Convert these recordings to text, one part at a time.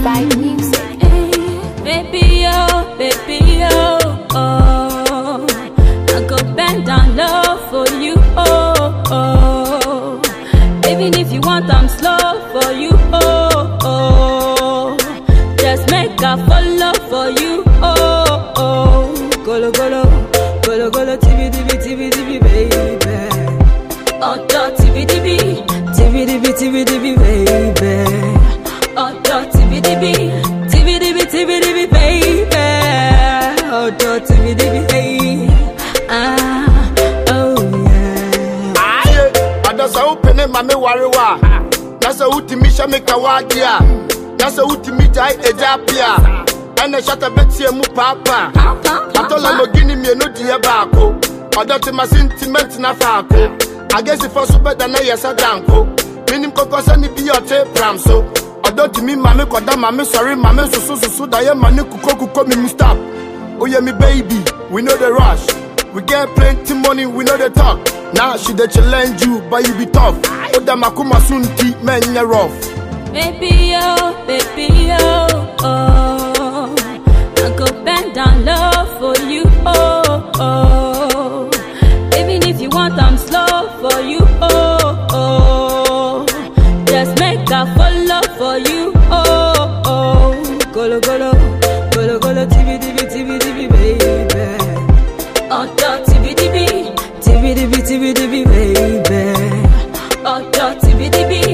Vibe music. Baby, oh, I go bend down low for you, oh. Even if you want, I'm slow for you, oh. Just make a follow for you, oh. Golo, TV, baby. Oh, TV, baby. Oh, TV, baby. Oh, TV, baby. Oh, yeah. I just open it, mammy, warrior. That's a Utimisha make a wadia. That's a Utimita, a japia. And a shut a betsy and papa. I told Lamborghini me no dear barco. I don't my sentiments na faco. I guess if I super than I yes a danko. Meaning cocos and be your tape ram so. I don't mean mammy, koda mammy, sorry, mammy, so that your money could come in stop. Oh, yeah, me baby, we know the rush. We get plenty money, we know the talk. Now she the challenge you, but you be tough. Oh, the makuma sunti, man, you're rough. Baby, oh, I go bend down low for you, oh. Even if you want, I'm slow for you, oh. Just make a follow for you, oh. Golo, TV, baby. Oh, TV, baby. Oh, TV, baby.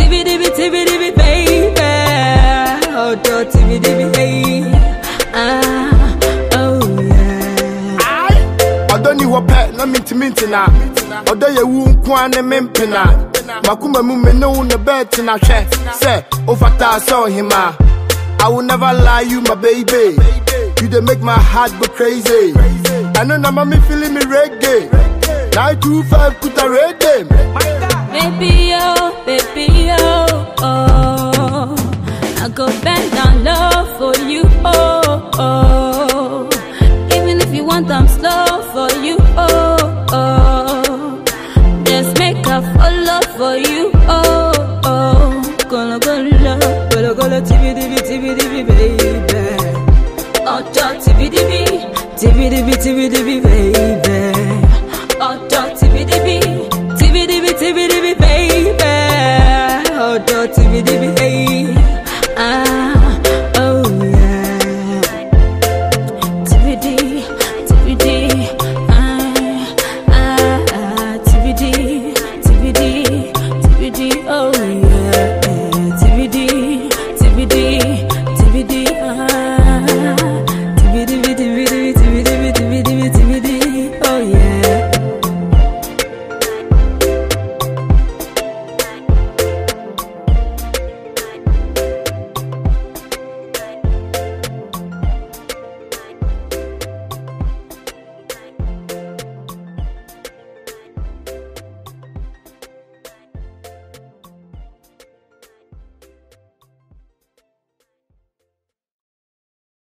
Oh, TV, baby. Oh, yeah. I don't need what pet, not minty now. Although you won't quan and mimpina. Makuma mume no the bed in a chair. Say, over that saw him. I will never lie, you my baby. You dey make my heart go crazy. I know now mommy feeling me reggae. 925 put a reggae. Baby, oh, I go bend down low for you, oh. Even if you want, I'm slow for you, oh. Just make a follow for you, oh. Golo, TV, baby. Oh, TV, baby. Oh, TV, baby. Oh, TV, baby.